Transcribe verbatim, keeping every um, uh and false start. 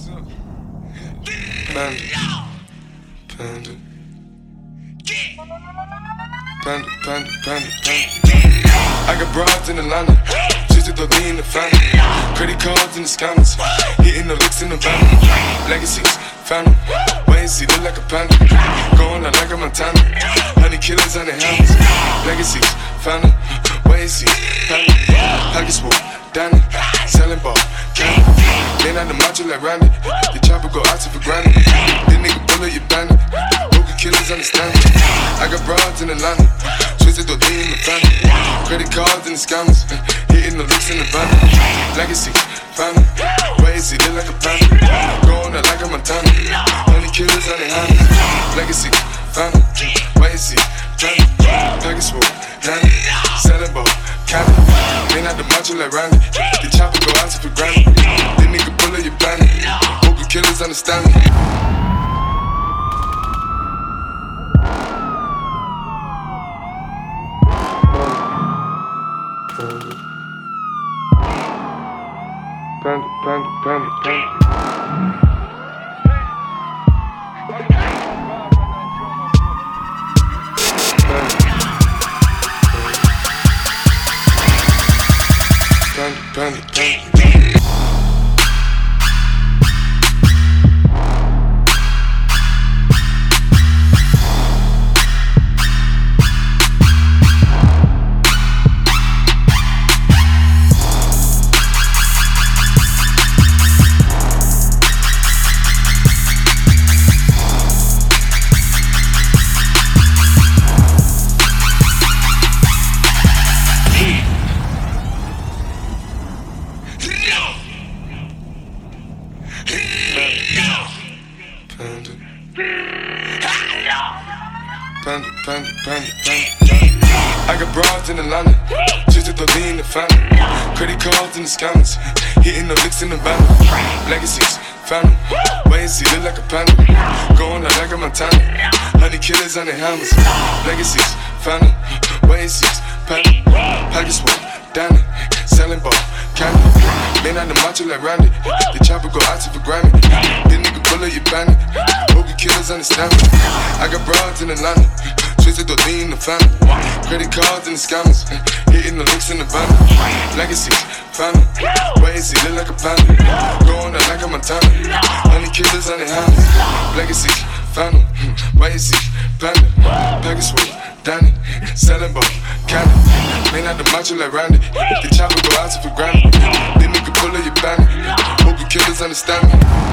Panda, panda, panda, panda, panda, panda. I got broads in Atlanta, just to throw in the family. Credit cards in the scammers, hitting the licks in the van. Legacies, found them, wait and see, look like a panda. Going out like a Montana, honey killers on the helmets. Legacies, found them, wait and see, panda. Pockets full, Danny, selling ball, candy. Lean out the macho like Randy, the chopper go out to for granted. This nigga bullet, you bandit, broken killers understand it. I got broads in Atlanta, twisted though they in the family. Credit cards in the scammers, hitting the licks in the van. Legacy, family, wait and see, look like a panda. Going out like a Montana, honey killers on their hands. Legacy, family, wait and see, family. Package full, Danny, selling ball, candy. Lean out the macho like Randy, the chopper go out to for granted. This nigga bullet, you bandit, broken killers understand me. Panda, panda, panda, panda. Panda, panda, panda. Panda, panda, panda, panda. I got broads in Atlanta, just to throw in the family. Credit cards in the scammers, hitting the licks in the van. Legacies, family, wait and see, look like a panda. Going out like a Montana, honey killers on their hammers. Legacies, family, wait and see, panda. Package full, Danny, selling ball, candy. Lean out the macho like Randy, the chopper go out to for Grammy. This nigga bullet, you bandit, broken killers understand me. I got broads in Atlanta, twisted though they in the family. Credit cards in the scammers, hitting the licks in the van. Legacy, family, wait and see, look like a panda. Going out like a Montana, honey killers on their hands. Legacy, family, wait and see, panda. Package full, Danny, selling ball, candy. Lean out the macho like Randy, the chopper go out to for granted. This nigga bullet, you bandit, broken killers understand me.